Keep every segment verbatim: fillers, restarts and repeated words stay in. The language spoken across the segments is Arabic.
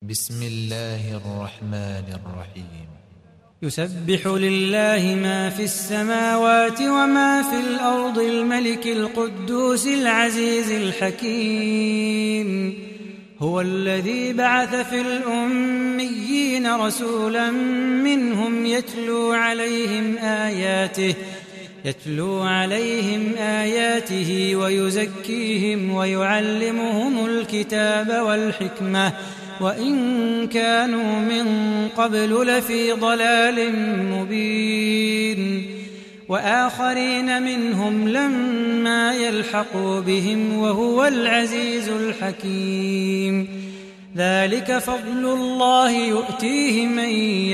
بسم الله الرحمن الرحيم. يسبح لله ما في السماوات وما في الأرض الملك القدوس العزيز الحكيم. هو الذي بعث في الأميين رسولا منهم يتلو عليهم آياته يتلو عليهم آياته ويزكيهم ويعلمهم الكتاب والحكمة وإن كانوا من قبل لفي ضلال مبين. وآخرين منهم لما يلحقوا بهم وهو العزيز الحكيم. ذلك فضل الله يؤتيه من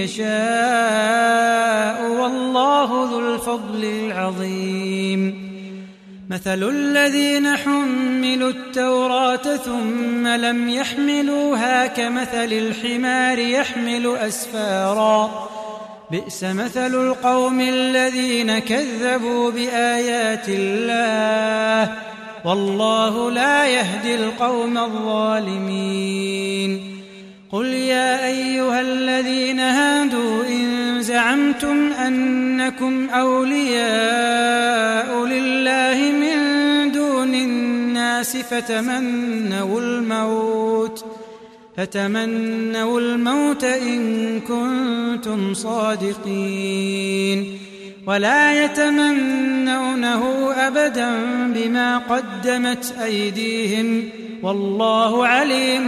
يشاء والله ذو الفضل العظيم. مثل الذين حملوا التوراة ثم لم يحملوها كمثل الحمار يحمل أسفارا بئس مثل القوم الذين كذبوا بآيات الله والله لا يهدي القوم الظالمين. قل يا أيها الذين هادوا إن زعمتم أنكم أولياء لله من دون الناس فتمنوا الموت فتمنوا الموت إن كنتم صادقين ولا يتمنونه أبدا بما قدمت أيديهم والله عليم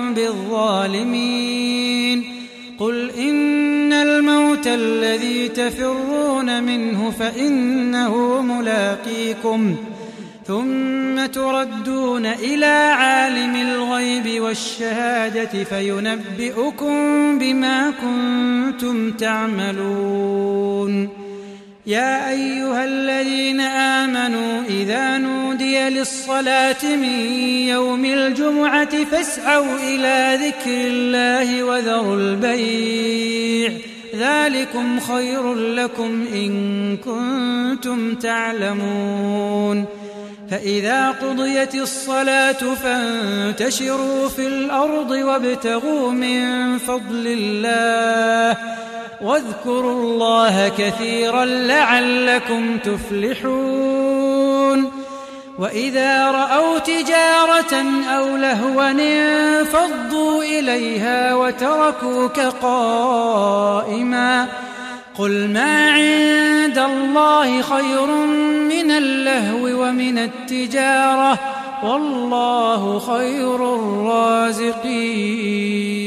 بالظالمين. قل إن الموت الذي تفرون منه فإنه ملاقيكم ثم تردون إلى عالم الغيب والشهادة فينبئكم بما كنتم تعملون. يا أيها الذين آمنوا إذا نودي للصلاة من يوم الجمعة فاسعوا إلى ذكر الله وذروا البيع ذلكم خير لكم إن كنتم تعلمون. فإذا قضيت الصلاة فانتشروا في الأرض وابتغوا من فضل الله واذكروا الله كثيرا لعلكم تفلحون. وإذا رأوا تجارة أو لهوا انفضوا إليها وتركوك قائما قل ما عند الله خير من اللهو ومن التجارة والله خير الرازقين.